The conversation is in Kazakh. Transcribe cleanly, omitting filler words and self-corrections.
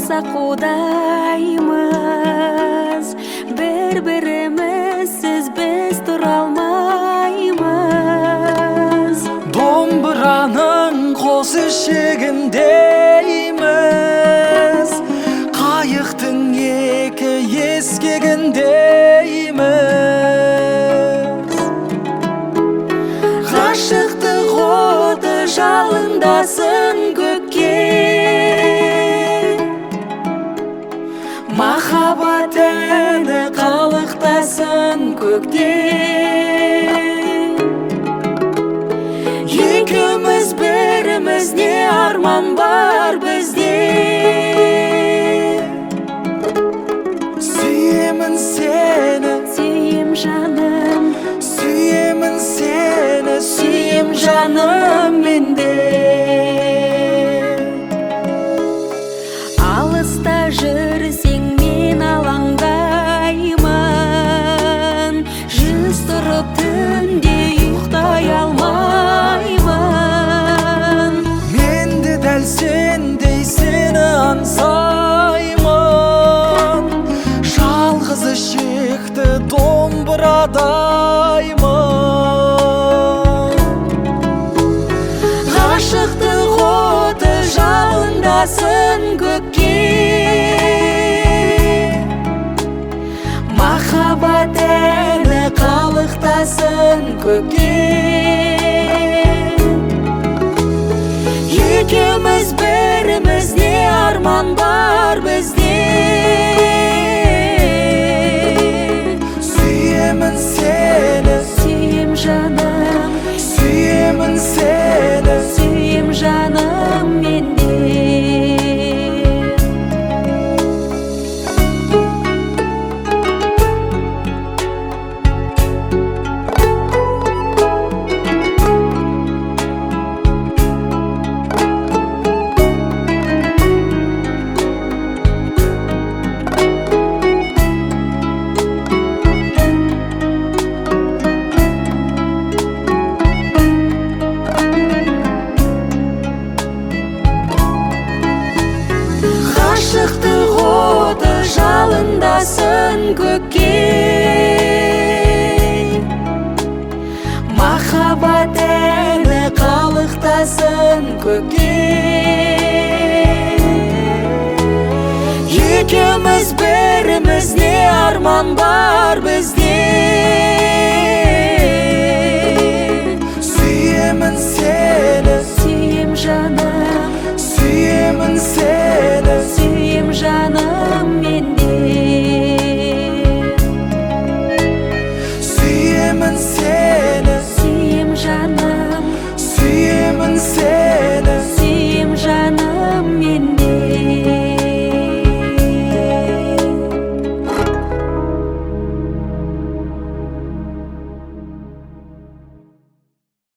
болсақ құдаймыз, бір-бірімізсіз біз тұра алмаймыз. Домбыраның қос ішегіндейміз, қайықтың екі ескегіндейміз. Ғашықтық оты жалындасын көкке, махаббат әні қалықтасын көкте. Екеуміз біріміз, не арман бар бізде. Сүйемін сені, Сүйем жаным, сүйемін сені, сүйем жаным менде. Алыста жүрсең мен алаңдаймын, жүз тұрып түнде ұйықтай алмаймын. Мен де дәл сендей сені аңсаймын, жалғыз ішекті домбырадаймын. Ғашықтық оты жалындасын көкке, махаббат әні қалықтасын көкте. Екеуміз біріміз, не арман бар бізде. Сүйемін сені, Сүйем жаным, сүйемін сені, сүйем жаным менде. Ғашықтық оты жалындасын көкке, махаббат әні қалықтасын көкте. Екеуміз біріміз, не арман бар бізде.